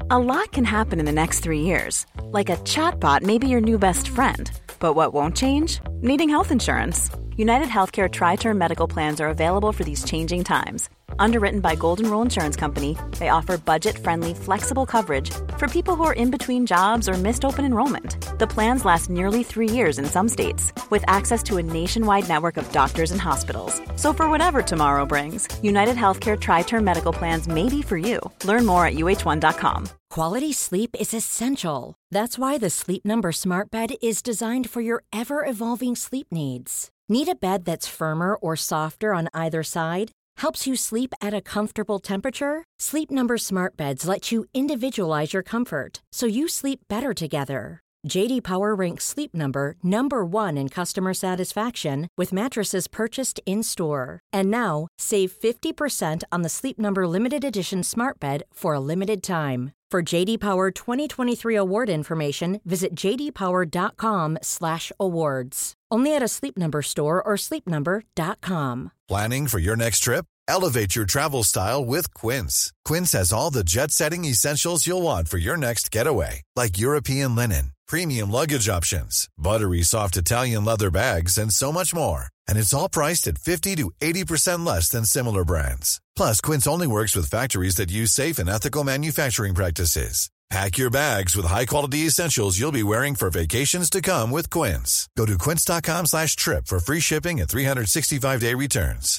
A lot can happen in the next 3 years. Like a chatbot may be your new best friend. But what won't change? Needing health insurance. United Healthcare Tri-Term Medical Plans are available for these changing times. Underwritten by Golden Rule Insurance Company, they offer budget-friendly, flexible coverage for people who are in between jobs or missed open enrollment. The plans last nearly 3 years in some states, with access to a nationwide network of doctors and hospitals. So for whatever tomorrow brings, United Healthcare Tri-Term Medical Plans may be for you. Learn more at uh1.com. Quality sleep is essential. That's why the Sleep Number Smart Bed is designed for your ever-evolving sleep needs. Need a bed that's firmer or softer on either side? Helps you sleep at a comfortable temperature? Sleep Number Smart Beds let you individualize your comfort, so you sleep better together. J.D. Power ranks Sleep Number number 1 in customer satisfaction with mattresses purchased in-store. And now, save 50% on the Sleep Number Limited Edition Smart Bed for a limited time. For J.D. Power 2023 award information, visit jdpower.com/awards. Only at a Sleep Number store or sleepnumber.com. Planning for your next trip? Elevate your travel style with Quince. Quince has all the jet-setting essentials you'll want for your next getaway, like European linen, premium luggage options, buttery soft Italian leather bags, and so much more. And it's all priced at 50 to 80% less than similar brands. Plus, Quince only works with factories that use safe and ethical manufacturing practices. Pack your bags with high-quality essentials you'll be wearing for vacations to come with Quince. Go to quince.com/trip for free shipping and 365-day returns.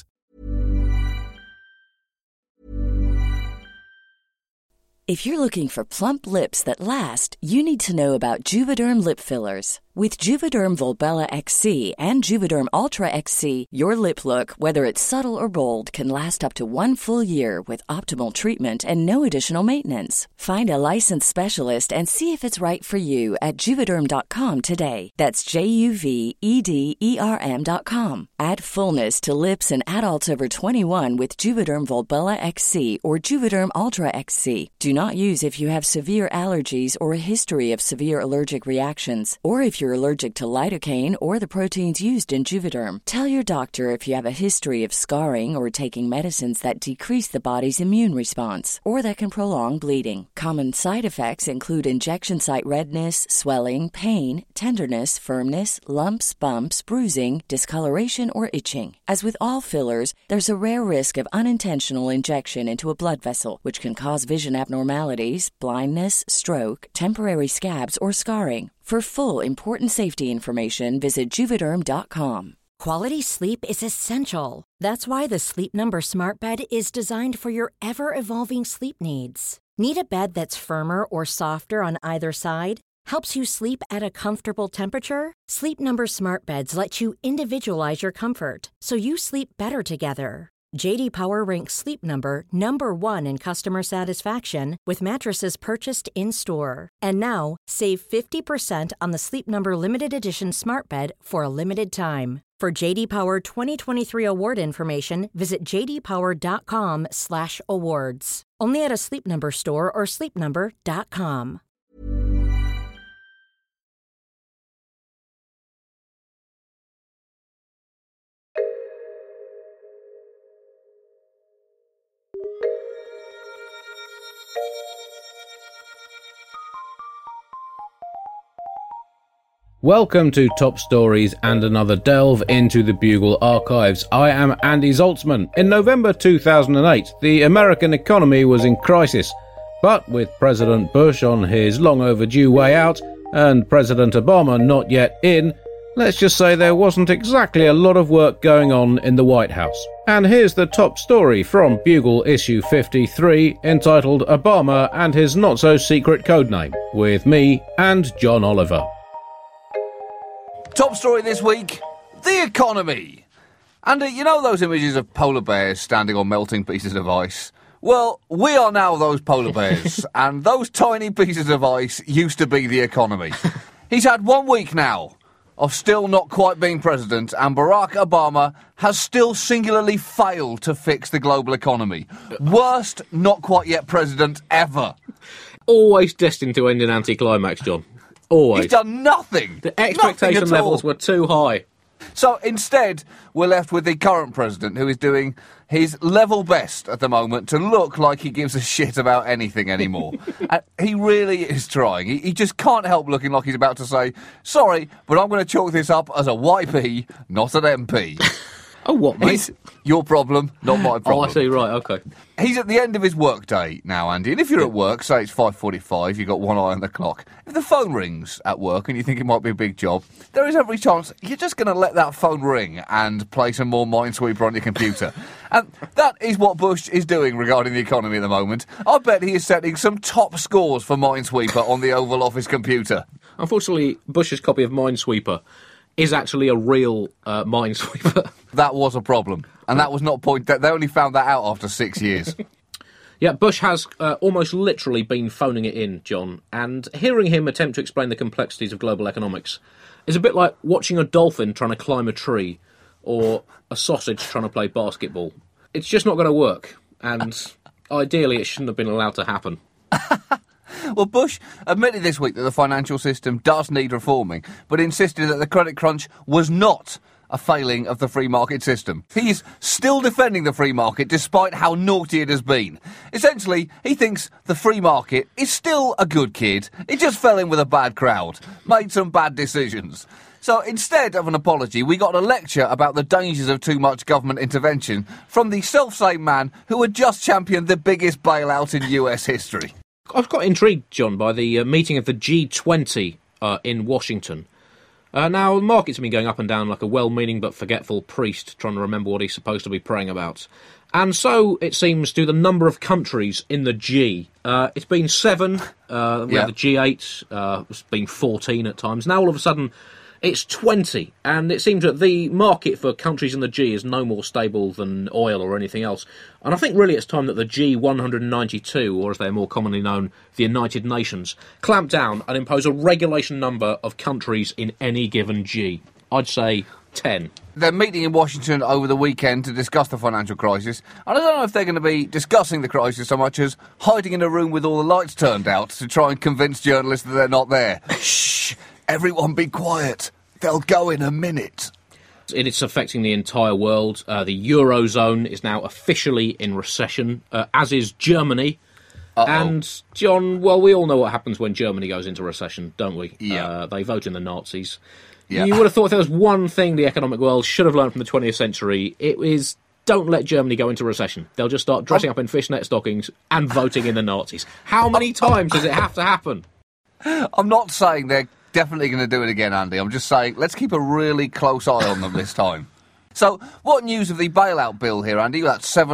If you're looking for plump lips that last, you need to know about Juvederm lip fillers. With Juvederm Volbella XC and Juvederm Ultra XC, your lip look, whether it's subtle or bold, can last up to 1 full year with optimal treatment and no additional maintenance. Find a licensed specialist and see if it's right for you at Juvederm.com today. That's JUVEDERM.com. Add fullness to lips in adults over 21 with Juvederm Volbella XC or Juvederm Ultra XC. Do not use if you have severe allergies or a history of severe allergic reactions, or if you're allergic to lidocaine or the proteins used in Juvederm. Tell your doctor if you have a history of scarring or taking medicines that decrease the body's immune response or that can prolong bleeding. Common side effects include injection site redness, swelling, pain, tenderness, firmness, lumps, bumps, bruising, discoloration, or itching. As with all fillers, there's a rare risk of unintentional injection into a blood vessel, which can cause vision abnormalities, blindness, stroke, temporary scabs, or scarring. For full, important safety information, visit Juvederm.com. Quality sleep is essential. That's why the Sleep Number Smart Bed is designed for your ever-evolving sleep needs. Need a bed that's firmer or softer on either side? Helps you sleep at a comfortable temperature? Sleep Number Smart Beds let you individualize your comfort, so you sleep better together. J.D. Power ranks Sleep Number number 1 in customer satisfaction with mattresses purchased in-store. And now, save 50% on the Sleep Number Limited Edition Smart Bed for a limited time. For J.D. Power 2023 award information, visit jdpower.com/awards. Only at a Sleep Number store or sleepnumber.com. Welcome to Top Stories and another delve into the Bugle archives. I am Andy Zaltzman. In November 2008, the American economy was in crisis. But with President Bush on his long overdue way out and President Obama not yet in, let's just say there wasn't exactly a lot of work going on in the White House. And here's the top story from Bugle issue 53, entitled Obama and His Not-So-Secret Codename, with me and John Oliver. Top story this week, the economy. And you know those images of polar bears standing on melting pieces of ice? Well, we are now those polar bears, and those tiny pieces of ice used to be the economy. He's had 1 week now of still not quite being president, and Barack Obama has still singularly failed to fix the global economy. Worst not quite yet president ever. Always destined to end in anticlimax, John. Always. He's done nothing. The expectation levels were too high. So instead, we're left with the current president, who is doing his level best at the moment to look like he gives a shit about anything anymore. And he really is trying. He just can't help looking like he's about to say, sorry, but I'm going to chalk this up as a YP, not an MP. Oh, what, mate? Your problem, not my problem. Oh, I see, right, OK. He's at the end of his workday now, Andy, and if you're at work, say it's 5:45, you've got one eye on the clock. If the phone rings at work and you think it might be a big job, there is every chance you're just going to let that phone ring and play some more Minesweeper on your computer. And that is what Bush is doing regarding the economy at the moment. I bet he is setting some top scores for Minesweeper on the Oval Office computer. Unfortunately, Bush's copy of Minesweeper is actually a real Minesweeper. That was a problem. And that was not they only found that out after 6 years. Yeah, Bush has almost literally been phoning it in, John, and hearing him attempt to explain the complexities of global economics is a bit like watching a dolphin trying to climb a tree or a sausage trying to play basketball. It's just not going to work, and ideally it shouldn't have been allowed to happen. Well, Bush admitted this week that the financial system does need reforming, but insisted that the credit crunch was not a failing of the free market system. He's still defending the free market despite how naughty it has been. Essentially, he thinks the free market is still a good kid. It just fell in with a bad crowd, made some bad decisions. So instead of an apology, we got a lecture about the dangers of too much government intervention from the self-same man who had just championed the biggest bailout in US history. I've got intrigued, John, by the meeting of the G20 in Washington. Now, the markets have been going up and down like a well-meaning but forgetful priest trying to remember what he's supposed to be praying about. And so, it seems, do the number of countries in the G. It's been 7, we had the G8, it's been 14 at times. Now, all of a sudden, it's 20, and it seems that the market for countries in the G is no more stable than oil or anything else. And I think really it's time that the G192, or as they're more commonly known, the United Nations, clamp down and impose a regulation number of countries in any given G. I'd say 10. They're meeting in Washington over the weekend to discuss the financial crisis, and I don't know if they're going to be discussing the crisis so much as hiding in a room with all the lights turned out to try and convince journalists that they're not there. Shh! Everyone be quiet. They'll go in a minute. It's affecting the entire world. The Eurozone is now officially in recession, as is Germany. Uh-oh. And, John, well, we all know what happens when Germany goes into recession, don't we? Yeah. They vote in the Nazis. Yeah. You would have thought if there was one thing the economic world should have learned from the 20th century, it is don't let Germany go into recession. They'll just start dressing up in fishnet stockings and voting in the Nazis. How many times does it have to happen? I'm not saying they're definitely going to do it again, Andy. I'm just saying, let's keep a really close eye on them this time. So, what news of the bailout bill here, Andy? That's the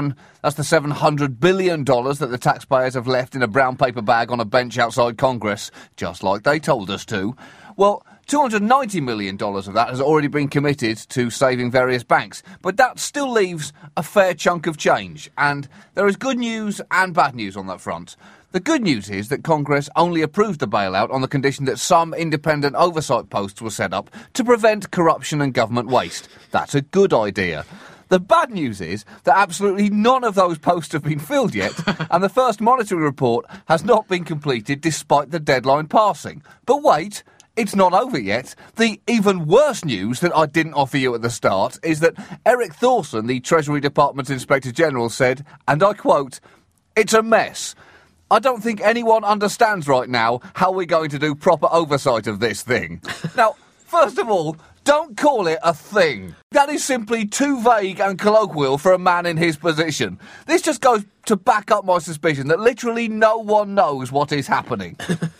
$700 billion that the taxpayers have left in a brown paper bag on a bench outside Congress, just like they told us to. Well, $290 million of that has already been committed to saving various banks, but that still leaves a fair chunk of change, and there is good news and bad news on that front. The good news is that Congress only approved the bailout on the condition that some independent oversight posts were set up to prevent corruption and government waste. That's a good idea. The bad news is that absolutely none of those posts have been filled yet, and the first monitoring report has not been completed despite the deadline passing. But wait, it's not over yet. The even worse news that I didn't offer you at the start is that Eric Thorson, the Treasury Department's Inspector General, said, and I quote, "It's a mess. I don't think anyone understands right now how we're going to do proper oversight of this thing." Now, first of all, don't call it a thing. That is simply too vague and colloquial for a man in his position. This just goes to back up my suspicion that literally no one knows what is happening.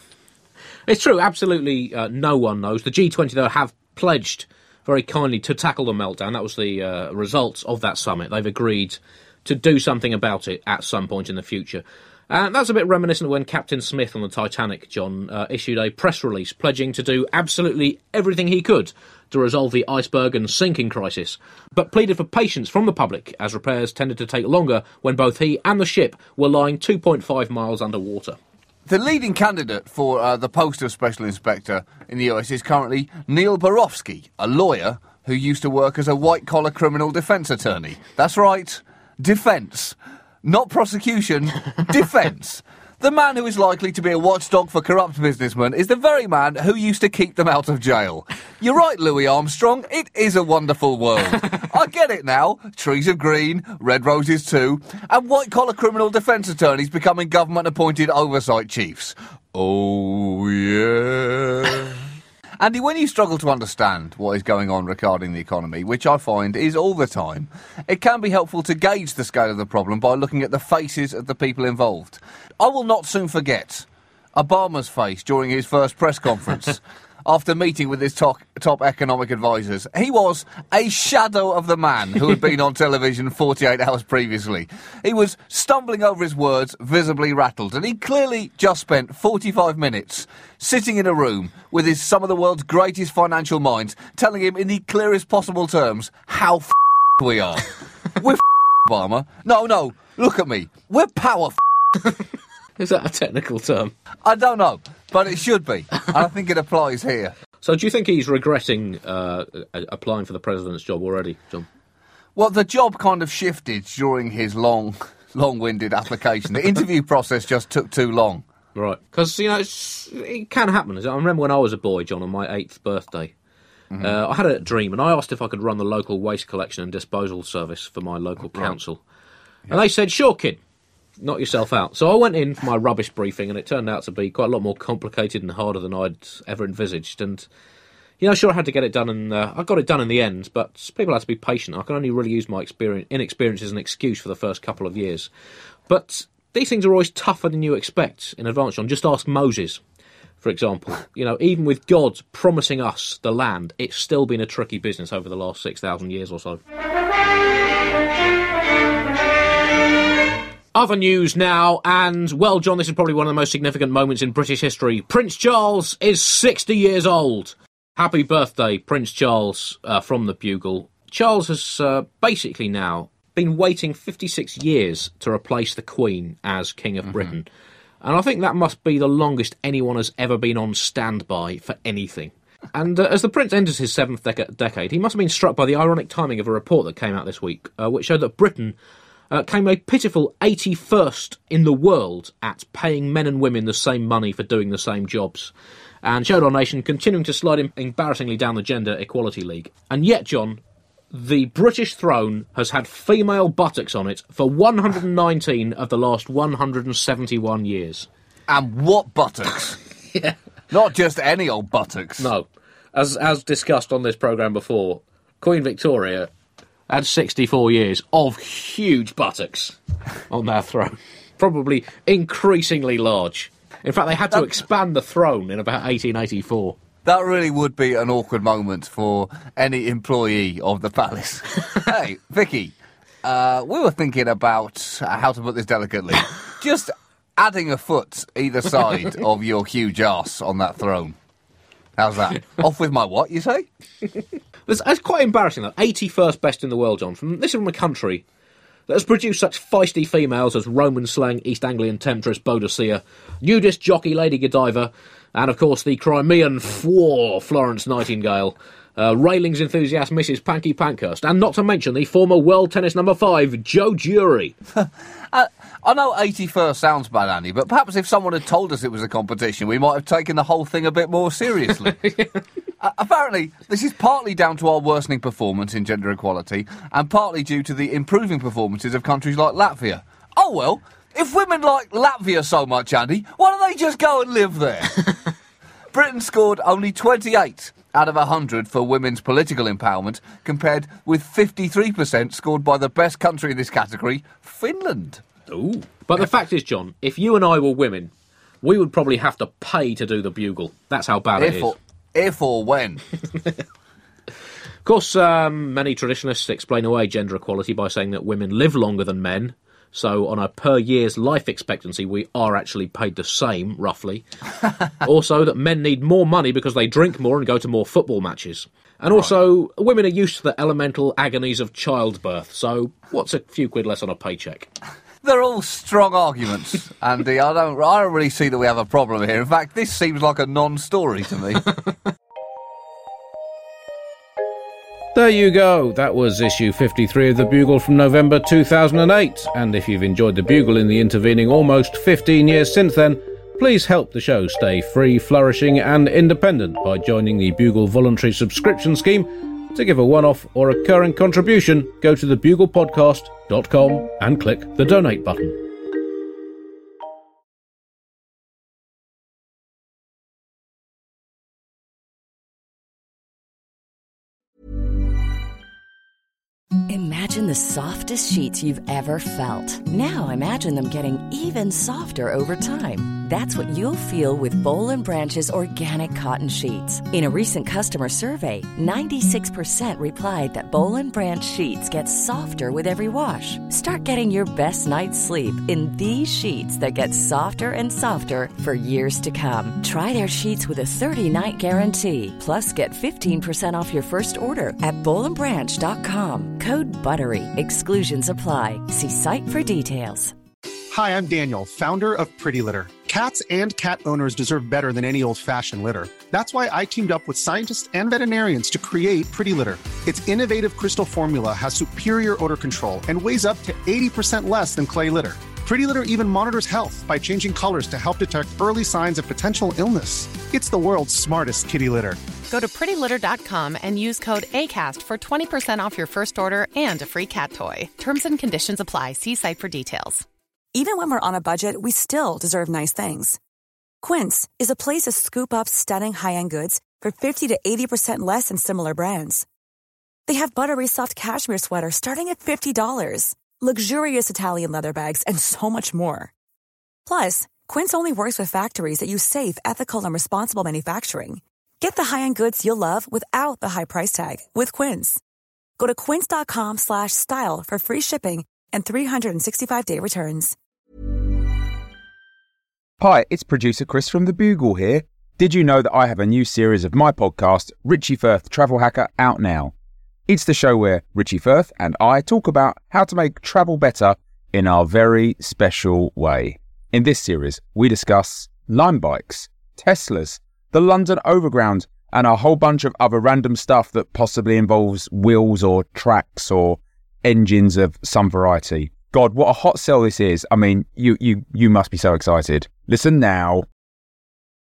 It's true, absolutely no one knows. The G20, though, have pledged very kindly to tackle the meltdown. That was the result of that summit. They've agreed to do something about it at some point in the future. And that's a bit reminiscent of when Captain Smith on the Titanic, John, issued a press release pledging to do absolutely everything he could to resolve the iceberg and sinking crisis, but pleaded for patience from the public as repairs tended to take longer when both he and the ship were lying 2.5 miles underwater. The leading candidate for the post of Special Inspector in the US is currently Neil Barofsky, a lawyer who used to work as a white-collar criminal defence attorney. That's right, defence. Not prosecution, defence. The man who is likely to be a watchdog for corrupt businessmen is the very man who used to keep them out of jail. You're right, Louis Armstrong, it is a wonderful world. I get it now. Trees of green, red roses too, and white-collar criminal defence attorneys becoming government-appointed oversight chiefs. Oh, yeah. Andy, when you struggle to understand what is going on regarding the economy, which I find is all the time, it can be helpful to gauge the scale of the problem by looking at the faces of the people involved. I will not soon forget Obama's face during his first press conference after meeting with his top economic advisors. He was a shadow of the man who had been on television 48 hours previously. He was stumbling over his words, visibly rattled, and he clearly just spent 45 minutes sitting in a room with some of the world's greatest financial minds, telling him in the clearest possible terms how we are. We're Obama. No, look at me. We're power Is that a technical term? I don't know, but it should be. And I think it applies here. So do you think he's regretting applying for the president's job already, John? Well, the job kind of shifted during his long-winded application. The interview process just took too long. Right. Because, it can happen. I remember when I was a boy, John, on my 8th birthday, I had a dream, and I asked if I could run the local waste collection and disposal service for my local council. Yeah. And they said, sure, kid. Knock yourself out. So I went in for my rubbish briefing, and it turned out to be quite a lot more complicated and harder than I'd ever envisaged. And, sure, I had to get it done, and I got it done in the end, but people had to be patient. I can only really use my inexperience as an excuse for the first couple of years. But these things are always tougher than you expect in advance, John. Just ask Moses, for example. Even with God promising us the land, it's still been a tricky business over the last 6,000 years or so. Other news now, and, well, John, this is probably one of the most significant moments in British history. Prince Charles is 60 years old. Happy birthday, Prince Charles, from the Bugle. Charles has basically now been waiting 56 years to replace the Queen as King of Britain. And I think that must be the longest anyone has ever been on standby for anything. And as the Prince enters his 7th decade, he must have been struck by the ironic timing of a report that came out this week, which showed that Britain came a pitiful 81st in the world at paying men and women the same money for doing the same jobs, and showed our nation continuing to slide embarrassingly down the gender equality league. And yet, John, the British throne has had female buttocks on it for 119 of the last 171 years. And what buttocks? Yeah. Not just any old buttocks. No. As discussed on this programme before, Queen Victoria had 64 years of huge buttocks on their throne. Probably increasingly large. In fact, they had to expand the throne in about 1884. That really would be an awkward moment for any employee of the palace. Hey, Vicky, we were thinking about how to put this delicately. Just adding a foot either side of your huge arse on that throne. How's that? Off with my what, you say? It's quite embarrassing, though. 81st best in the world, John. This is from a country that has produced such feisty females as Roman slang, East Anglian temptress Boadicea, nudist jockey Lady Godiva, and, of course, the Crimean Florence Nightingale, railings enthusiast Mrs. Panky Pankhurst, and not to mention the former world tennis number 5, Joe Jury. I know 81st sounds bad, Andy, but perhaps if someone had told us it was a competition, we might have taken the whole thing a bit more seriously. Apparently, this is partly down to our worsening performance in gender equality, and partly due to the improving performances of countries like Latvia. Oh well, if women like Latvia so much, Andy, why don't they just go and live there? Britain scored only 28 out of 100 for women's political empowerment, compared with 53% scored by the best country in this category, Finland. Ooh. But the fact is, John, if you and I were women, we would probably have to pay to do the Bugle. That's how bad it is. If or when. Of course, many traditionalists explain away gender equality by saying that women live longer than men, so on a per year's life expectancy we are actually paid the same, roughly. Also that men need more money because they drink more and go to more football matches. And also, women are used to the elemental agonies of childbirth, so what's a few quid less on a paycheck? They're all strong arguments, Andy. I don't really see that we have a problem here. In fact, this seems like a non-story to me. There you go, that was issue 53 of The Bugle from November 2008, and if you've enjoyed The Bugle in the intervening almost 15 years since then, please help the show stay free, flourishing and independent by joining the Bugle voluntary subscription scheme. To give a one-off or recurring contribution, go to thebuglepodcast.com and click the donate button. Imagine the softest sheets you've ever felt. Now imagine them getting even softer over time. That's what you'll feel with Boll & Branch's organic cotton sheets. In a recent customer survey, 96% replied that Boll & Branch sheets get softer with every wash. Start getting your best night's sleep in these sheets that get softer and softer for years to come. Try their sheets with a 30-night guarantee. Plus, get 15% off your first order at bollandbranch.com. Code BUTTERY. Exclusions apply. See site for details. Hi, I'm Daniel, founder of Pretty Litter. Cats and cat owners deserve better than any old-fashioned litter. That's why I teamed up with scientists and veterinarians to create Pretty Litter. Its innovative crystal formula has superior odor control and weighs up to 80% less than clay litter. Pretty Litter even monitors health by changing colors to help detect early signs of potential illness. It's the world's smartest kitty litter. Go to prettylitter.com and use code ACAST for 20% off your first order and a free cat toy. Terms and conditions apply. See site for details. Even when we're on a budget, we still deserve nice things. Quince is a place to scoop up stunning high-end goods for 50 to 80% less than similar brands. They have buttery soft cashmere sweaters starting at $50, luxurious Italian leather bags, and so much more. Plus, Quince only works with factories that use safe, ethical, and responsible manufacturing. Get the high-end goods you'll love without the high price tag with Quince. Go to quince.com/style for free shipping and 365-day returns. Hi, it's producer Chris from The Bugle here. Did you know that I have a new series of my podcast, Richie Firth Travel Hacker, out now? It's the show where Richie Firth and I talk about how to make travel better in our very special way. In this series, we discuss Lime bikes, Teslas, the London Overground, and a whole bunch of other random stuff that possibly involves wheels or tracks or engines of some variety. God, what a hot sell this is. I mean, you must be so excited. Listen now.